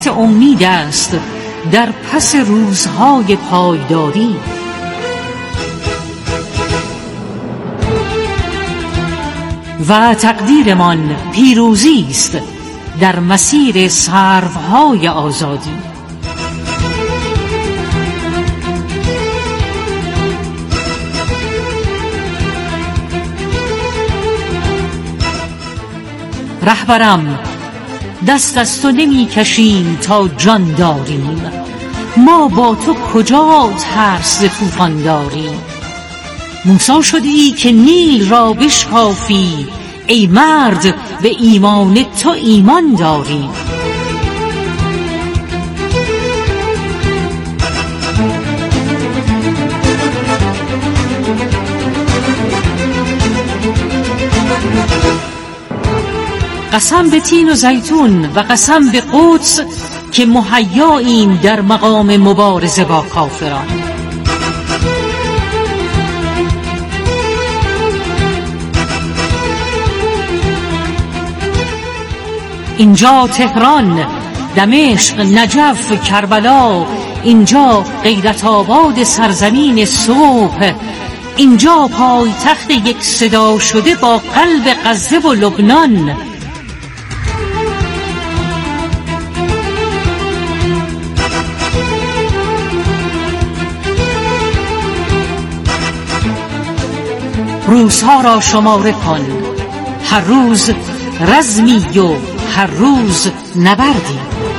امید است در پس روزهای پایداری. و تقدیرمان پیروزی است در مسیر سروهای آزادی. رهبرم، دست از تو نمی کشیم تا جان داریم، ما با تو کجا ترس ز طوفان داریم. موسی شدی که نیل را بشکافی، ای مرد به ایمان تو ایمان داریم. قسم به تین و زیتون و قسم به قدس که مهیاییم در مقام مبارزه با کافران. اینجا تهران، دمشق، نجف، کربلا، اینجا غیرت آباد سرزمین صبح، اینجا پایتخت یک صدا شده با قلب غزه و لبنان. روزها را شماره کن، هر روز رزمی و هر روز نبردی.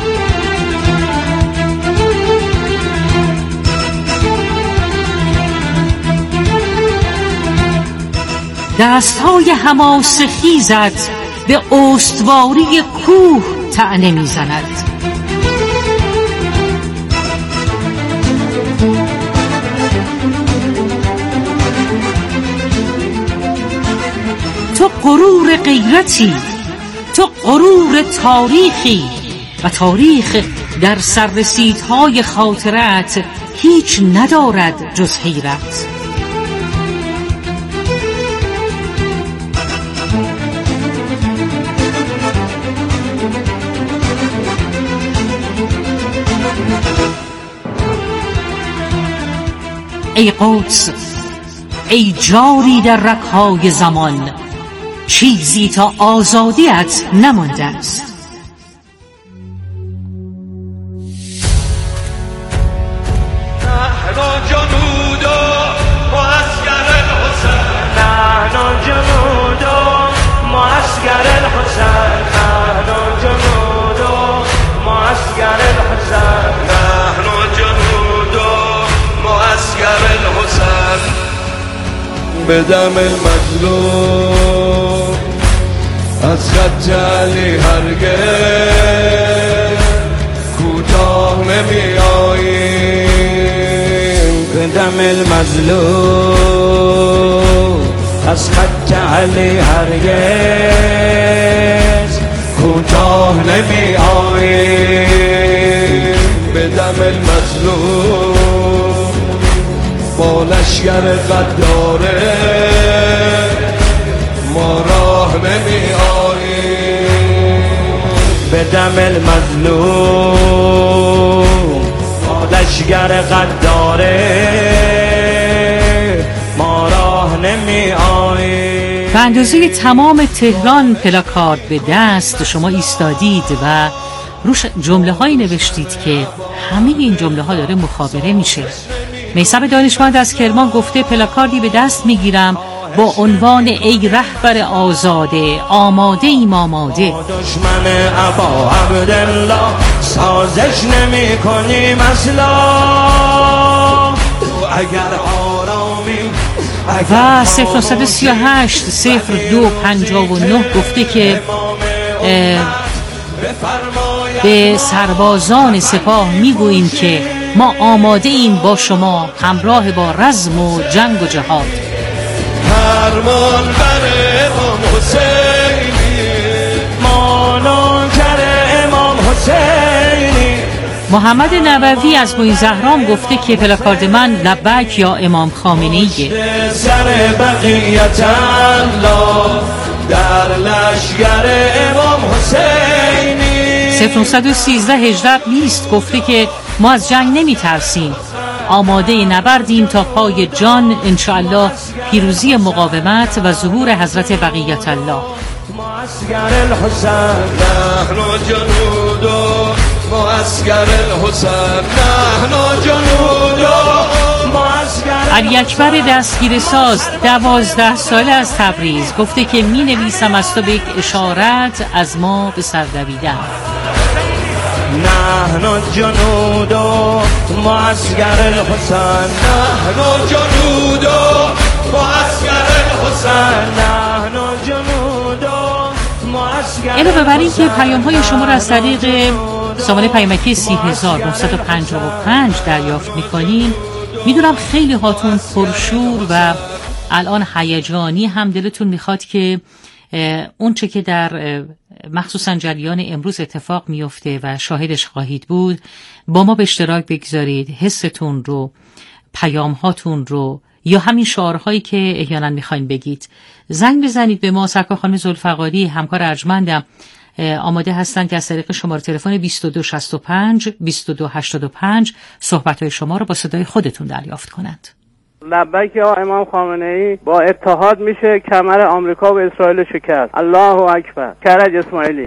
دستهای حماس خیزت به استواری کوه طعنه می‌زند. تو غرور غیرتی، تو غرور تاریخی و تاریخ در سررسیدهای خاطرت هیچ ندارد جز حیرت. ای قدس، ای جاری در رگ‌های زمان، چیزی تا آزادیت نمانده است. به دم المظلوم از خط علی هرگز کوتاه نمی آییم. به دم المظلوم از خط علی هرگز کوتاه نمی آییم. به دم المظلوم با لشگر غداره ما راه نمی آییم. به دم المظلوم با لشگر غداره ما راه نمی آییم. به اندازه تمام تهران پلاکارد به دست شما ایستادید و روش جمله هایی نوشتید که همه این جمله ها داره مخابره میشه. میثم دانشمند از کرمان گفته پلاکاردی به دست میگیرم با عنوان ای رهبر آزاده، آماده ایم آماده. دشمن ابا عبدالله سازش نمی کنیم اصلا. اگر آرامی و 0938 0259 گفته که به سربازان سپاه میگوییم که ما آماده ایم با شما همراه با رزم و جنگ و جهاد. فرمان بر امام حسینی، ما نوکر امام حسینی. محمد نبوی از معین زهران گفته که پلاکارد من لبک یا امام خامنه‌ایه. سر بقیت الله در لشگر امام حسینی. 1913 18 20 گفته که ما از جنگ نمی ترسیم، آماده نبردیم تا پای جان، انشاءالله پیروزی مقاومت و ظهور حضرت بقیت الله. معسكر الحسين نحن جنود معسكر الحسين نحن جنود علی اکبر دستگیر ساز 12 ساله از تبریز گفته که می نویسم از تو به یک اشارت از ما به سر دویدن. نحن جنود معسكر الحسين نحن جنود معسكر الحسين نحن جنود معسكر اینو ببرین که پیام‌های شما را از طریق سامانه پیامکی 30955 دریافت می‌کنین. میدونم خیلی هاتون پرشور و الان هیجانی هم دلتون میخواد که اون چه که در مخصوصا جریان امروز اتفاق میفته و شاهدش خواهید بود با ما به اشتراک بگذارید، حستون رو، پیام هاتون رو یا همین شعارهایی که احیانا میخواین بگید. زنگ بزنید به ما. سرکار خانم ذوالفقاری همکار ارجمندم آماده هستن که از طریق شماره تلفن 2265 2285 صحبت‌های شما رو با صدای خودتون دریافت کنند. لبیک یا امام خامنه‌ای، با اتحاد میشه کمر آمریکا و اسرائیل شکست. الله اکبر. کرج اسماعیلی.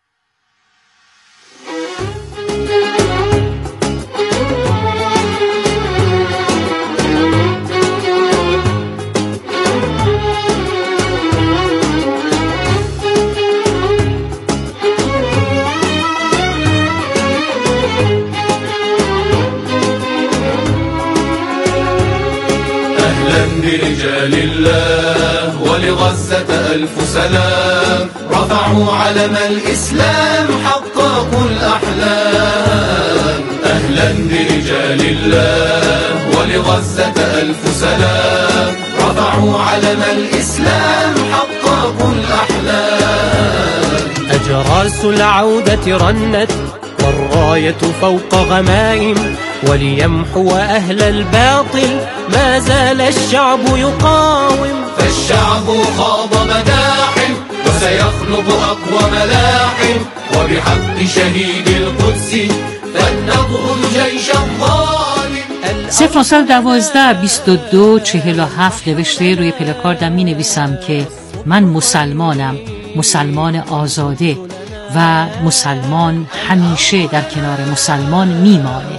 برجال الله ولغزة ألف سلام رفعوا علم الإسلام حققوا الأحلام أهلا برجال الله ولغزة ألف سلام رفعوا علم الإسلام حققوا الأحلام أجراس العودة رنت والراية فوق غمائم وليمحو أهل الباطل ما زال الشعب يقاوم فالشعب خاض مداحم وسيخلق أقوى ملاحم وبحق شهيد القدس فلنضرب الجيش الظالم. 0912 22 47 نوشته روی پلاکاردم می نویسم که من مسلمانم، مسلمان آزاده و مسلمان همیشه در کنار مسلمان میمانه.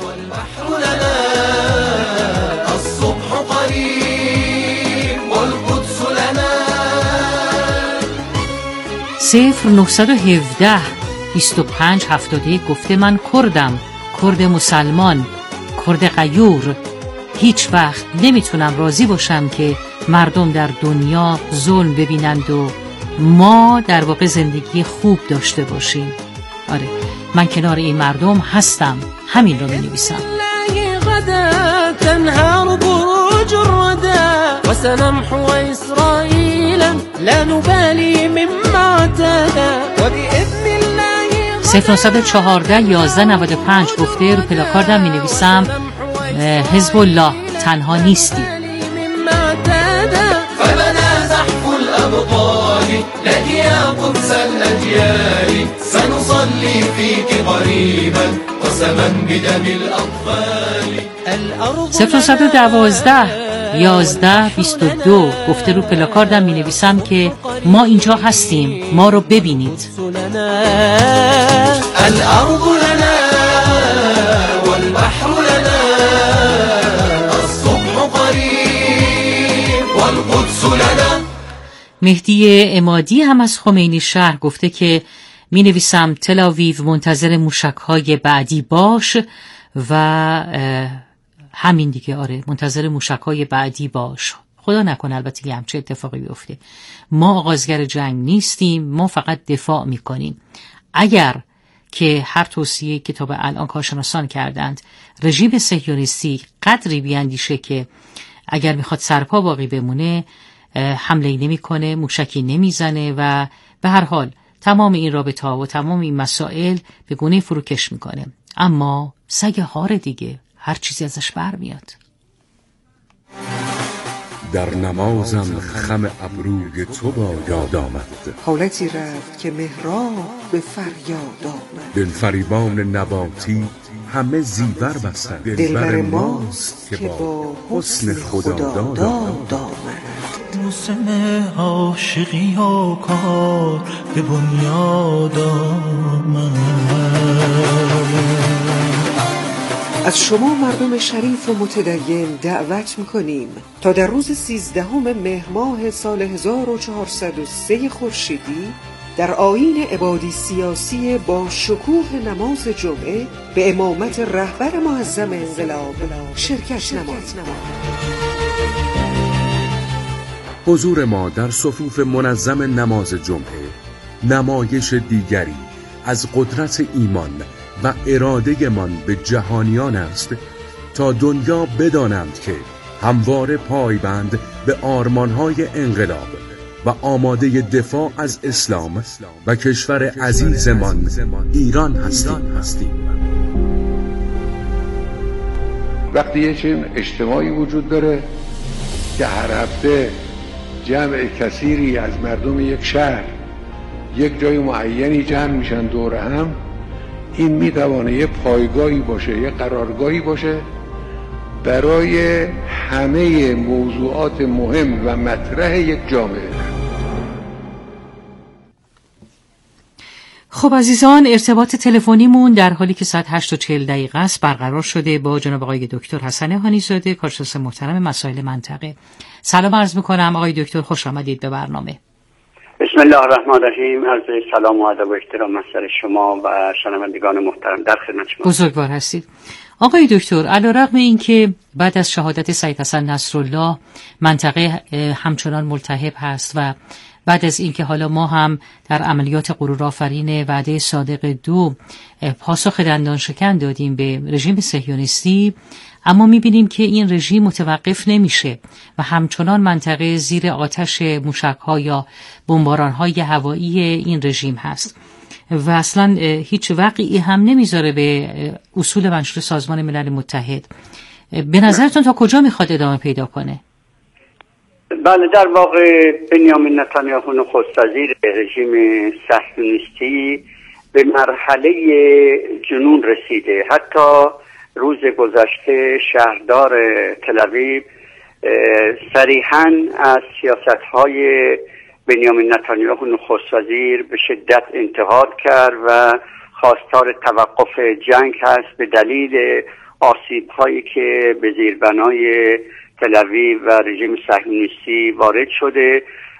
صفر 917 25 71 گفته من کردم، کرد مسلمان، کرد غیور. هیچ وقت نمیتونم راضی باشم که مردم در دنیا ظلم ببینند و ما در واقع زندگی خوب داشته باشیم. آره من کنار این مردم هستم، همین رو می‌نویسم. تنهار بروج الردى وسنمحو إسرائيلا لا نبالي مما اعتدى وبإذن الله 0914 1195 گفته رو پلاکاردم می‌نویسم حزب الله تنها نیستی. فبنا زحف الأبطال لك يا قدس الأجيال سنصلي فيك قريبا وسما بدم الأطفال. 0912 11 22 گفته رو پلاکاردم می نویسم که ما اینجا هستیم، ما رو ببینید. الأرض لنا والبحر لنا الصبح قريب والقدس لنا. مهدی عمادی هم از خمینی شهر گفته که می نویسم تل آویو منتظر موشک‌های بعدی باش و همین دیگه. آره منتظر موشک‌های بعدی باش. خدا نکنه البته یه همچه اتفاقی بیفته. ما آغازگر جنگ نیستیم، ما فقط دفاع میکنیم. اگر که هر توصیه که تا به الان کارشناسان کردند رژیم صهیونیستی قدری بیاندیشه که اگر میخواد سرپا باقی بمونه حمله نمیکنه، موشکی نمیزنه و به هر حال تمام این رابطه و تمام این مسائل به گونه فروکش میکنه. اما سگ هار دیگه هر چیزی ازش برمیاد. در نمازم خم ابروی تو با یاد آمد. حالتی رفت که محراب به فریاد آمد. دلفریبان نباتی همه زیور بستند. دلبر ماست که با حسن خداداد آمد. موسم عاشقی و کار به بنیاد آمد. از شما مردم شریف و متدین دعوت می‌کنیم تا در روز 13 مهر ماه سال 1403 خورشیدی در آیین عبادی سیاسی با شکوه نماز جمعه به امامت رهبر معظم انقلاب شرکت نمایید. حضور ما در صفوف منظم نماز جمعه نمایش دیگری از قدرت ایمان و اراده من به جهانیان است تا دنیا بدانند که همواره پایبند به آرمانهای انقلاب و آماده دفاع از اسلام و کشور عزیزمان ایران هستیم. وقتی یه چنین اجتماعی وجود داره که هر هفته جمع کثیری از مردم یک شهر یک جای معینی جمع میشن دور هم، این میتوانه یه پایگاهی باشه، یه قرارگاهی باشه برای همه موضوعات مهم و مطرح یک جامعه. خب عزیزان، ارتباط تلفنیمون در حالی که ساعت 8:40 است برقرار شده با جناب آقای دکتر حسن هانی‌زاده، کارشناس محترم مسائل منطقه. سلام عرض میکنم آقای دکتر، خوش آمدید به برنامه. بسم الله الرحمن الرحیم. عرض سلام و ادب و احترام مسئله شما و شنوندگان محترم، در خدمت شما. بزرگوار هستید آقای دکتر. علیرغم اینکه بعد از شهادت سید حسن نصرالله منطقه همچنان ملتهب هست و بعد از اینکه حالا ما هم در عملیات غرورآفرین وعده صادق 2 پاسخ دندان شکن دادیم به رژیم صهیونیستی، اما می‌بینیم که این رژیم متوقف نمیشه و همچنان منطقه زیر آتش موشک‌ها یا بمباران‌های هوایی این رژیم هست و اصلا هیچ وقعی هم نمیذاره به اصول منشور سازمان ملل متحد. به نظرتون تا کجا میخواد ادامه پیدا کنه؟ بله، در واقع بنیامین نتانیاهو نخست وزیر رژیم صهیونیستی به مرحله جنون رسیده. حتی روز گذشته شهردار تل‌آویو صریحاً از سیاست‌های بنیامین نتانیاهو نخست وزیر به شدت انتقاد کرد و خواستار توقف جنگ هست به دلیل آسیب‌هایی که به زیربنای تل‌آویو و رژیم صهیونیستی وارد شده.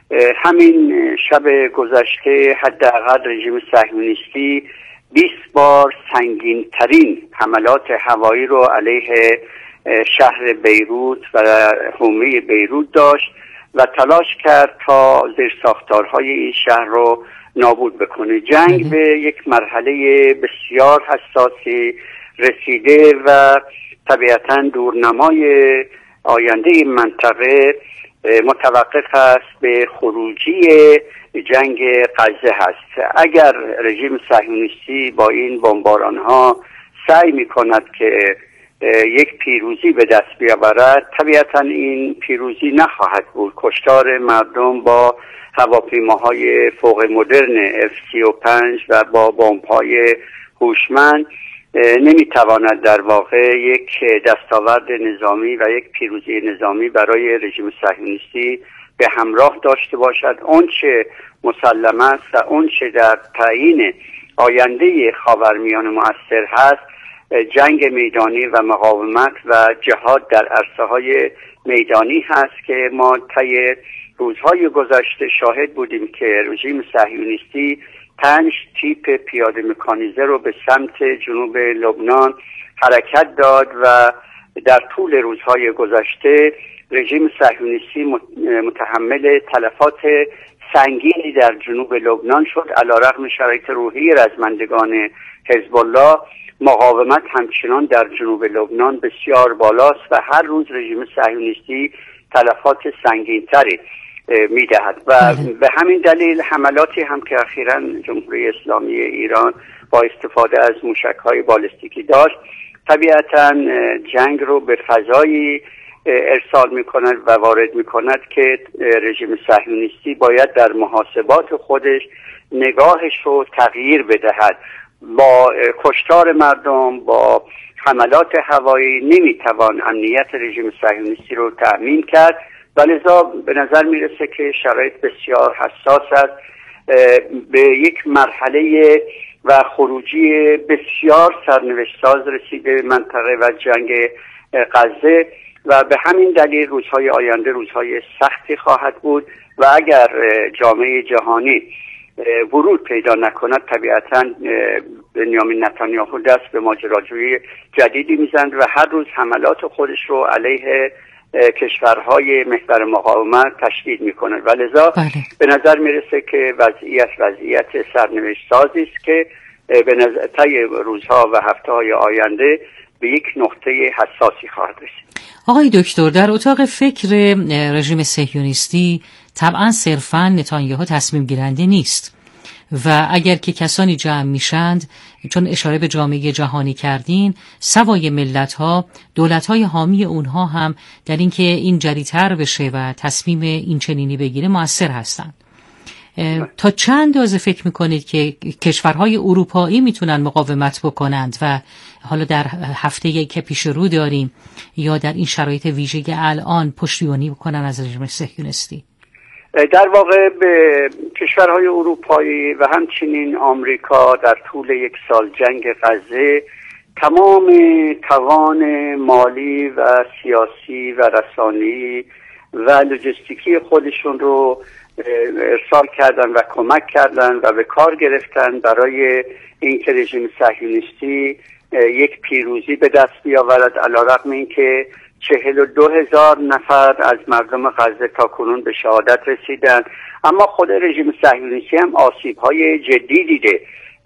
همین شب گذشته حداقل رژیم صهیونیستی 20 بار سنگین‌ترین حملات هوایی رو علیه شهر بیروت و حومه بیروت داشت و تلاش کرد تا زیرساختارهای این شهر رو نابود بکنه. جنگ به یک مرحله بسیار حساسی رسیده و طبیعتاً دورنمای آینده این منطقه متوقف است به خروجی جنگ غزه هست. اگر رژیم صهیونیستی با این بمباران‌ها سعی می‌کند که یک پیروزی به دست بیاورد، طبیعتاً این پیروزی نخواهد بود. کشتار مردم با هواپیماهای فوق مدرن F-35 و با بمب‌های هوشمند نمیتواند در واقع یک دستاورد نظامی و یک پیروزی نظامی برای رژیم صهیونیستی به همراه داشته باشد. آنچه مسلم است و آنچه در تعیین آینده خاورمیانه مؤثر هست، جنگ میدانی و مقاومت و جهاد در عرصه‌های میدانی هست که ما طی روزهای گذشته شاهد بودیم که رژیم صهیونیستی 5 تیپ پیاده مکانیزه رو به سمت جنوب لبنان حرکت داد و در طول روزهای گذشته رژیم صهیونیستی متحمل تلفات سنگینی در جنوب لبنان شد. علیرغم شرایط روحی رزمندگان حزب الله، مقاومت همچنان در جنوب لبنان بسیار بالاست و هر روز رژیم صهیونیستی تلفات سنگین‌تری میدهد و به همین دلیل حملاتی هم که اخیراً جمهوری اسلامی ایران با استفاده از موشک‌های بالستیکی داشت، طبیعتاً جنگ رو به فضایی ارسال میکند و وارد میکند که رژیم صهیونیستی باید در محاسبات خودش نگاهش رو تغییر بدهد. با کشتار مردم، با حملات هوایی نمیتوان امنیت رژیم صهیونیستی رو تأمین کرد و لذا به نظر میرسه که شرایط بسیار حساس است. به یک مرحله و خروجی بسیار سرنوشت ساز رسیده منطقه و جنگ غزه و به همین دلیل روزهای آینده روزهای سختی خواهد بود و اگر جامعه جهانی ورود پیدا نکند طبیعتاً بنیامین نتانیاهو دست به ماجراجویی جدیدی میزند و هر روز حملات خودش رو علیه کشورهای محور مقاومت تشدید میکنه و لذا به نظر میرسه که وضعیت سرنوشت سازی است که به طی روزها و هفته‌های آینده به یک نقطه حساسی خواهد رسید. آقای دکتر، در اتاق فکر رژیم صهیونیستی طبعا صرفاً نتانیاهو تصمیم گیرنده نیست و اگر که کسانی جمع میشند، چون اشاره به جامعه جهانی کردین، سوای ملت‌ها، دولت‌های حامی اونها هم در اینکه این جری‌تر بشه و تصمیم این چنینی بگیره مؤثر هستند. تا چند اندازه فکر میکنید که کشورهای اروپایی میتونن مقاومت بکنند و حالا در هفته‌ای که پیش رو داریم یا در این شرایط ویژه الان پشتیبانی بکنن از رژیم صهیونیستی؟ در واقع به کشورهای اروپایی و همچنین آمریکا در طول یک سال جنگ غزه تمام توان مالی و سیاسی و رسانه‌ای و لوجستیکی خودشون رو ارسال کردن و کمک کردن و به کار گرفتن برای اینکه رژیم صهیونیستی یک پیروزی به دست بیاورد، علیرغم اینکه 42,000 نفر از مردم غزه تا کنون به شهادت رسیدن. اما خود رژیم صهیونیستی هم آسیب‌های جدی دیده.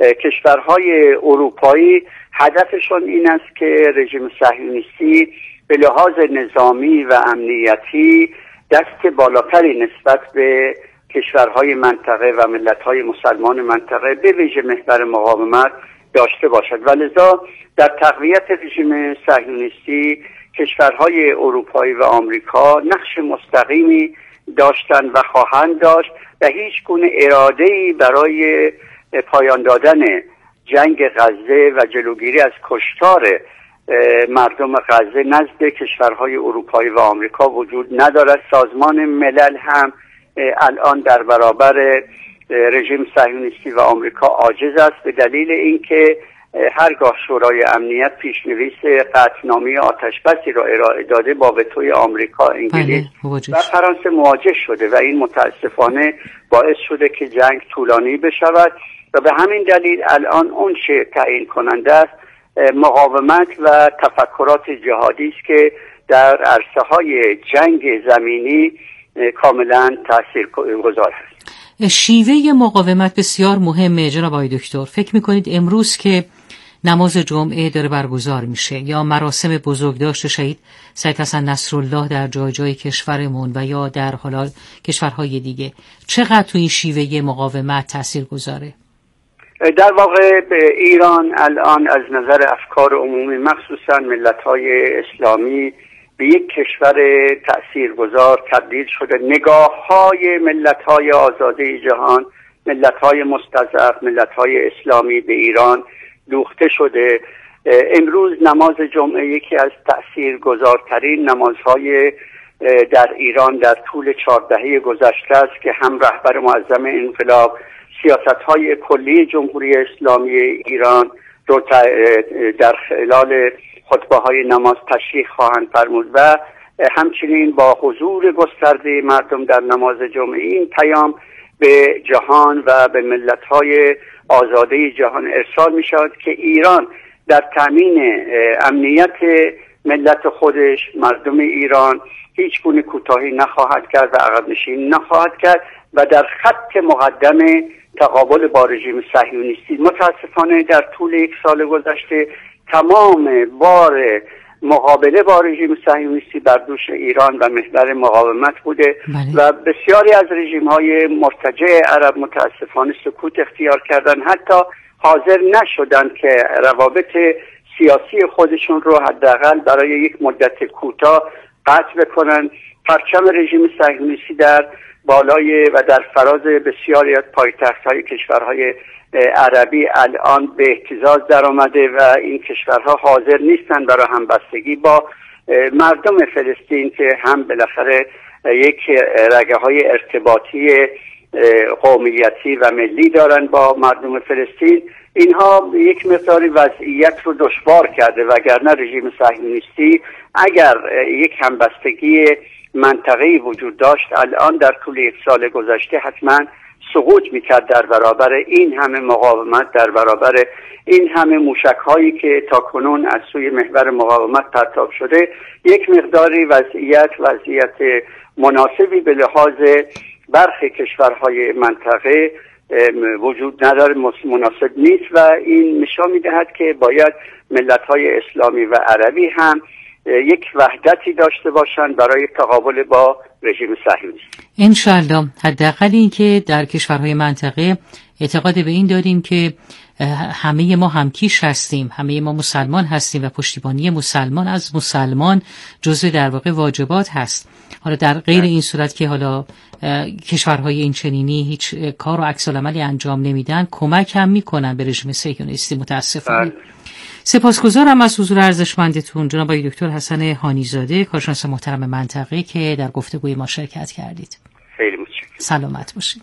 کشورهای اروپایی هدفشون این است که رژیم صهیونیستی به لحاظ نظامی و امنیتی دست بالاتری نسبت به کشورهای منطقه و ملت‌های مسلمان منطقه به ویژه محور مقاومت داشته باشد و لذا در تقویت رژیم صهیونیستی کشورهای اروپایی و آمریکا نقش مستقیمی داشتن و خواهند داشت و هیچ گونه اراده‌ای برای پایان دادن جنگ غزه و جلوگیری از کشتار مردم غزه نزد کشورهای اروپایی و آمریکا وجود ندارد. سازمان ملل هم الان در برابر رژیم صهیونیستی و آمریکا عاجز است به دلیل اینکه هرگاه شورای امنیت پیشنویس قطعنامه آتشبسی را ارائه داده با وتوی آمریکا، انگلیس و فرانسه مواجه شده و این متاسفانه باعث شده که جنگ طولانی بشود و به همین دلیل الان اون چه تعیین کننده است مقاومت و تفکرات جهادی است که در عرصه‌های جنگ زمینی کاملا تاثیرگذار است. شیوه مقاومت بسیار مهمه جناب آقای دکتر. فکر میکنید امروز که نماز جمعه داره برگزار میشه یا مراسم بزرگداشت شهید سید حسن نصرالله در جای کشورمون و یا در حالا کشورهای دیگه چقدر تو این شیوه مقاومت تأثیر گذاره؟ در واقع به ایران الان از نظر افکار عمومی مخصوصا ملت‌های اسلامی به یک کشور تأثیرگذار تبدیل شده. نگاه‌های ملت‌های آزاده جهان، ملت‌های مستضعف، ملت‌های اسلامی به ایران دوخته شده. امروز نماز جمعه یکی از تأثیرگذارترین نمازهای در ایران در طول 4 دهه گذشته است که هم رهبر معظم انقلاب سیاست‌های کلی جمهوری اسلامی ایران رو در خلال خطبه‌های نماز تشریح خواهند فرمود و همچنین با حضور گسترده مردم در نماز جمعه این پیام به جهان و به ملت‌های آزاده جهان ارسال می‌شود که ایران در تامین امنیت ملت خودش، مردم ایران هیچ گونه کوتاهی نخواهد کرد و عقب نشینی نخواهد کرد و در خط مقدم تقابل با رژیم صهیونیستی. متاسفانه در طول 1 سال گذشته تمام بار مقابله با رژیم صهیونیستی بر دوش ایران و محور مقاومت بوده و بسیاری از رژیم‌های مرتجع عرب متاسفانه سکوت اختیار کردن، حتی حاضر نشدن که روابط سیاسی خودشون رو حداقل برای یک مدت کوتاه قطع بکنن. پرچم رژیم صهیونیستی در بالای و در فراز بسیاری از پایتخت‌های کشورهای عربی الان به اهتزاز در آمده و این کشورها حاضر نیستند برای همبستگی با مردم فلسطین که هم بالاخره یک رگه‌های ارتباطی قومیتی و ملی دارن با مردم فلسطین. اینها یک مقداری وضعیت رو دشوار کرده، وگرنه رژیم صهیونیستی اگر یک همبستگی منطقه‌ای وجود داشت الان در طول یک سال گذشته حتما سقوط میکرد در برابر این همه مقاومت، در برابر این همه موشک‌هایی که تاکنون از سوی محور مقاومت پرتاب شده. یک مقداری وضعیت مناسبی به لحاظ برخی کشورهای منطقه وجود نداره، مناسب نیست و این نشان میدهد که باید ملت‌های اسلامی و عربی هم یک وحدتی داشته باشند برای تقابل با رژیم صهیونیستی. انشالله. حداقل این که در کشورهای منطقه اعتقاد به این داریم که همه ما همکیش هستیم، همه ما مسلمان هستیم و پشتیبانی مسلمان از مسلمان جزء در واقع واجبات هست. حالا در غیر این صورت که حالا کشورهای این چنینی هیچ کار و عکس العملی انجام نمیدن، کمک هم میکنن به رژیم صهیونیستی متاسفانه. سپاسگزارم از حضور ارزشمندتون جناب آقای دکتر حسن هانیزاده، کارشناس محترم منطقه که در گفتگوی ما شرکت کردید. خیلی متشکرم. سلامت باشید.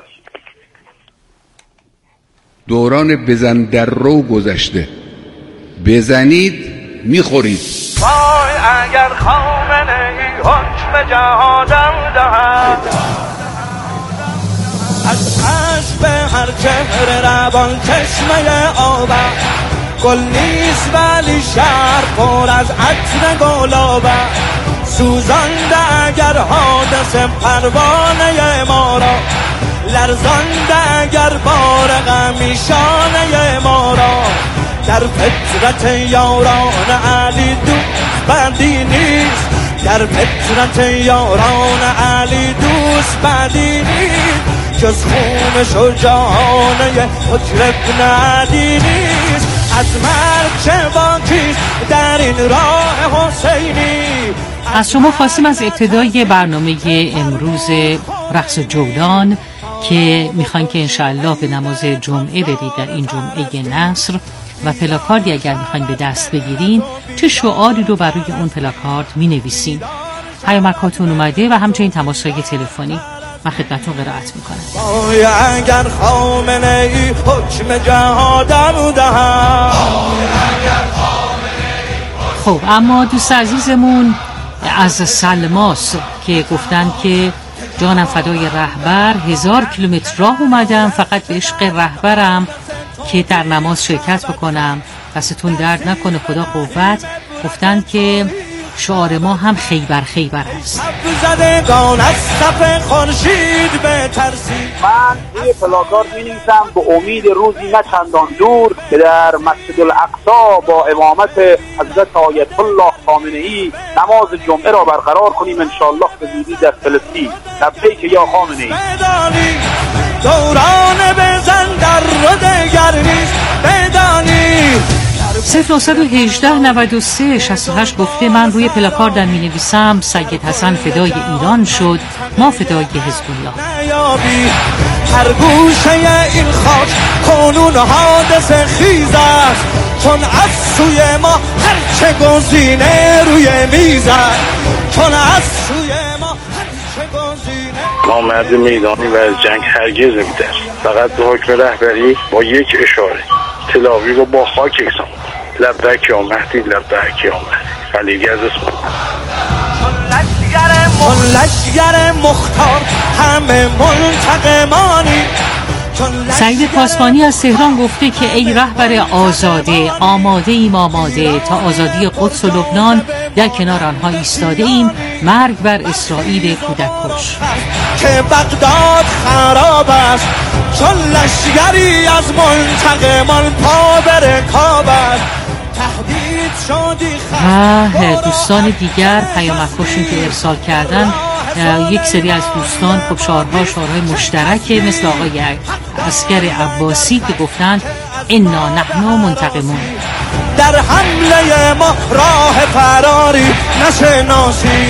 دوران بزن در رو گذشته، بزنید میخورید. وای اگر خامنه ای حکم جهادم دهد، از به هر چهره روان چشمه آبم، گل نیست ولی شهر پر از عطر گلابه، سوزانده اگر حادثه پروانه ما را، لرزانده اگر بار غمی شانه ما را، در فطرت یاران علی دوست بدی نیست، در فطرت یاران علی دوست بدی نیست، جز خون شجاعانه حجر ابن عدی نیست، از مرگ چه باقیست در این راه حسینی. از شما خواستیم از ابتدای برنامه امروز رقص جولان که میخواین که انشاءالله به نماز جمعه برید در این جمعه نصر و پلاکاردی اگر میخواین به دست بگیرین چه شعاری رو بر روی اون پلاکارد مینویسین. پیامکاتون اومده و همچنین تماس‌های تلفنی من خدمتتون قرائت میکنم. وای اگر خامنه ای حکم جهادم دهد. خب اما دوست عزیزمون از سلماس که گفتن که جانم فدای رهبر، 1000 کیلومتر راه اومدم فقط به عشق رهبرم که در نماز شرکت بکنم، دستتون درد نکنه خدا قوت. گفتن که شعار ما هم خیبر خیبر هست. زدگان از صف خورشید بترسید. من روی پلاکارد می‌نویسم به امید روزی نه چندان دور که در مسجد الاقصی با امامت حضرت آیت الله خامنه‌ای نماز جمعه را برقرار کنیم انشاءالله به زودی در فلسطین. لبیک یا خامنه‌ای. دوران بزن در رو دگر نیست بدانی. 0918 93 68 گفته من روی پلاکاردم می نویسم سید حسن فدای ایران شد، ما فدای حزب الله. هر گوشه این خاک کنون حادث خیز است، چون از سوی ما هرچه گزینه روی میز است، چون از سوی ما هرچه گزینه. ما مرد میدانی و از جنگ هرگز نمی‌ترسیم، فقط به حکم رهبری با یک اشاره تل آویو رو با خاک یکسان. لبیک یا مهدی، لبیک یا مهدی. خلیلی از اسم لشگر مختار همه منتقمانی. سعید پاسبانی از تهران گفته که ای رهبر آزاده، آماده ایم آماده تا آزادی قدس و لبنان، در کنار آنها ایستاده ایم، مرگ بر اسرائیل کودک کش. که بغداد خراب است چون لشگری از منتقمان پا بر کاب است. تهدید شدی و دوستان دیگر پیامک‌هاشون که ارسال کردن، یک سری از دوستان خب شعارهای مشترک مثل آقای عسکر عباسی که گفتند انا نحن منتقمون. در حمله ما راه فراری نشناسی.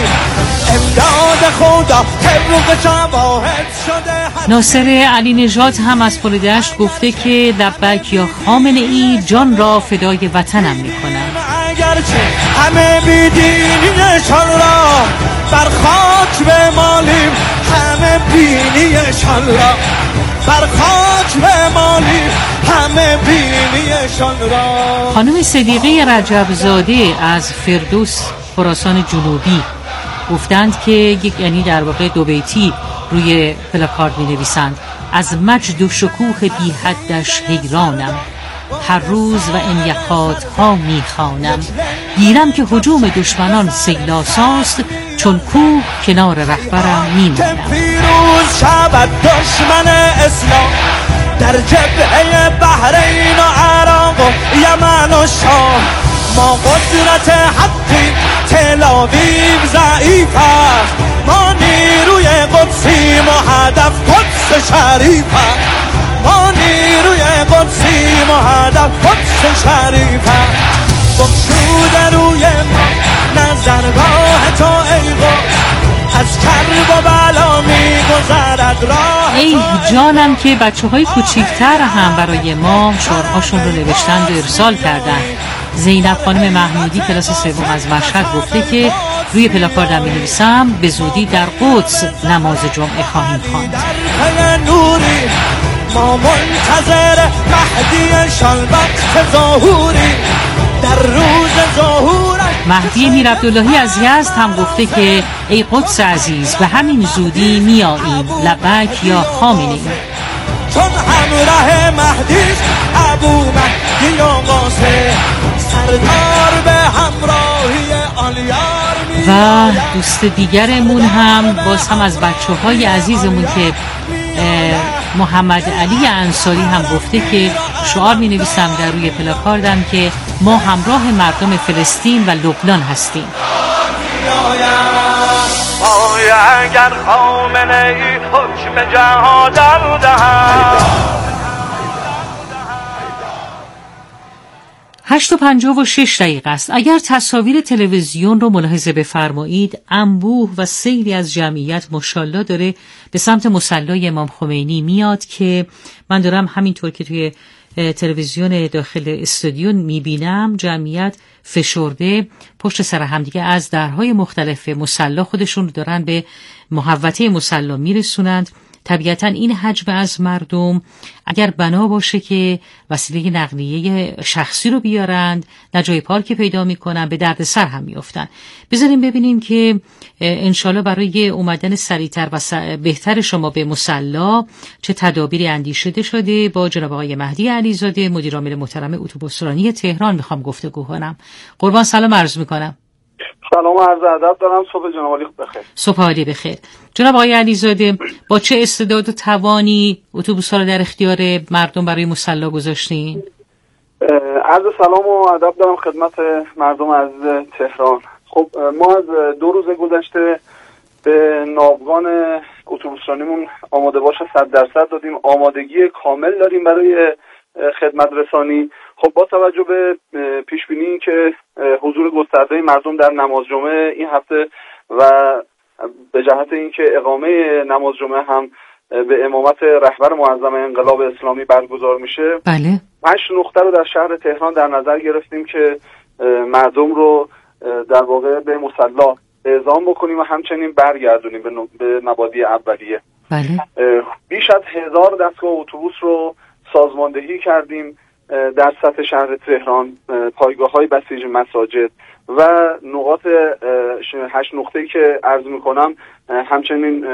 امداد خدا طبق شواهد شده. ناصر علی نژاد هم از پل دشت گفته که لبیک یا خامنه ای، جان را فدای وطنم میکنم. اگرچه همه بیدینیشان را بر خاک بمالیم، همه بینیشان را بر خاک بمالیم، همه بینیشان را. خانم صدیقه رجبزاده از فردوس خراسان جنوبی گفتند که یعنی در واقع دو بیتی روی پلاکارد می نویسند: از مجد و شکوه بی حدش حیرانم، هر روز و این یقات ها می خوانم. گیرم که هجوم دشمنان سیلاساست، چون کوه کنار رهبرم می مانم. پیروز شود دشمن اسلام در جبهه بحرین و عراق و یمن و شام. ما قدرت حقی، تل‌آویو ضعیف است، ما نیروی قدسیم و هدف قدس شریف است، ما نیروی قدسیم و هدف قدس شریف است. بگشوده روی ما نظرگاه تو ای قدس، از کرب و بلا می‌گذرد راه. ای جانم که بچه‌های کوچیک‌تر هم برای ما شعرهاشون رو نوشتند و ارسال کردن. زینب خانم محمودی کلاس سوم از مشهد گفته که روی پلاکاردم می‌نویسم به زودی در قدس نماز جمعه خواهیم خواند. نوری ما منتظر مهدیشان وقت ظهوری، در روز ظهور. مهدی میر عبداللهی از یزد هم گفته که ای قدس عزیز به همین زودی میاییم، لبیک یا خامنه ای. چون همراه مهدیش ابو مهدی و قاسم، سردار به همراهی آلیار می. و دوست دیگرمون هم باز هم از بچه‌های عزیزمون که محمد علی انصاری هم گفته که شعار می نویسم در روی پلاکاردم که ما همراه مردم فلسطین و لبنان هستیم. اگر خامنه ای حکم جهاد رو دهد. 8:56 است. اگر تصاویر تلویزیون رو ملاحظه بفرمایید، انبوه و سیلی از جمعیت ماشاءالله داره به سمت مصلی امام خمینی میاد که من دارم همینطور که توی تلویزیون داخل استودیو میبینم جمعیت فشرده پشت سر همدیگه از درهای مختلف مصلی خودشون دارن به محوطه مصلی میرسونند. طبیعتا این حجم از مردم اگر بنا باشه که وسیله نقلیه شخصی رو بیارند، نه جای پارکی پیدا میکنن، به درد سر هم میافتن. بذاریم ببینیم که انشالله برای اومدن سریعتر و بهتر شما به مصلی چه تدابیری اندیشیده شده. با جناب آقای مهدی علیزاده مدیر عامل محترم اتوبوسرانی تهران میخوام گفتگو کنم. قربان سلام عرض میکنم. سلام و عرض ادب دارم. صبح جناب عالی بخیر. صبح عالی بخیر. جناب آقای علیزاده، با چه استعداد و توانی اتوبوس‌ها رو در اختیار مردم برای مصلی گذاشتین؟ عرض سلام و ادب دارم خدمت مردم عزیز تهران. خب ما از 2 روز گذشته به ناوگان اتوبوسرانیمون آماده باش 100% دادیم. آمادگی کامل داریم برای خدمت رسانی. خب با توجه به پیش بینی که حضور گسترده مردم در نماز جمعه این هفته و به جهت اینکه اقامه نماز جمعه هم به امامت رهبر معظم انقلاب اسلامی برگزار میشه، بله 8 نقطه رو در شهر تهران در نظر گرفتیم که مردم رو در واقع به مصلی اعزام بکنیم و همچنین برگردونیم به مبادی اولیه. بله. بیش از 1000 دستگاه اتوبوس رو سازماندهی کردیم در سطح شهر تهران، پایگاه‌های بسیج مساجد و نقاط 8 نقطه‌ای که عرض می‌کنم همچنین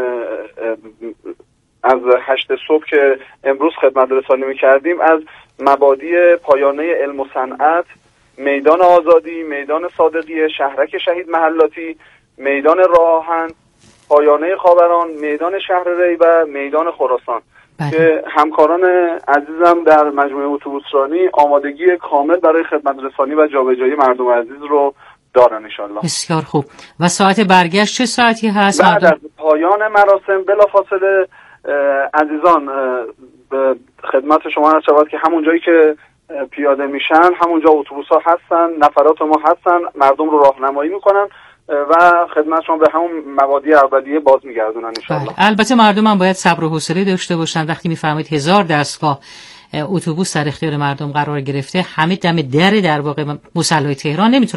از 8 صبح که امروز خدمت رسانی می‌کردیم از مبادی پایانه علم و صنعت، میدان آزادی، میدان صادقیه، شهرک شهید محلاتی، میدان راه آهن، پایانه خاوران، میدان شهر ری و میدان خراسان که همکاران عزیزم در مجموعه اتوبوسرانی آمادگی کامل برای خدمت رسانی و جابجایی مردم عزیز رو دارن انشالله. بسیار خوب. و ساعت برگشت چه ساعتی هست؟ بعد از پایان مراسم بلافاصله عزیزان به خدمت شما عرض شود که همون جایی که پیاده میشن همونجا اتوبوس‌ها هستن، نفرات ما هستن، مردم رو راهنمایی میکنن و خدمتشون به همون مبادی اولیه باز میگردونن ان شاءالله. البته مردم هم باید صبر و حوصله داشته باشن. وقتی میفهمید 1000 دستگاه اتوبوس در اختیار مردم قرار گرفته، همه دم در واقع مصلی تهران نمیتونن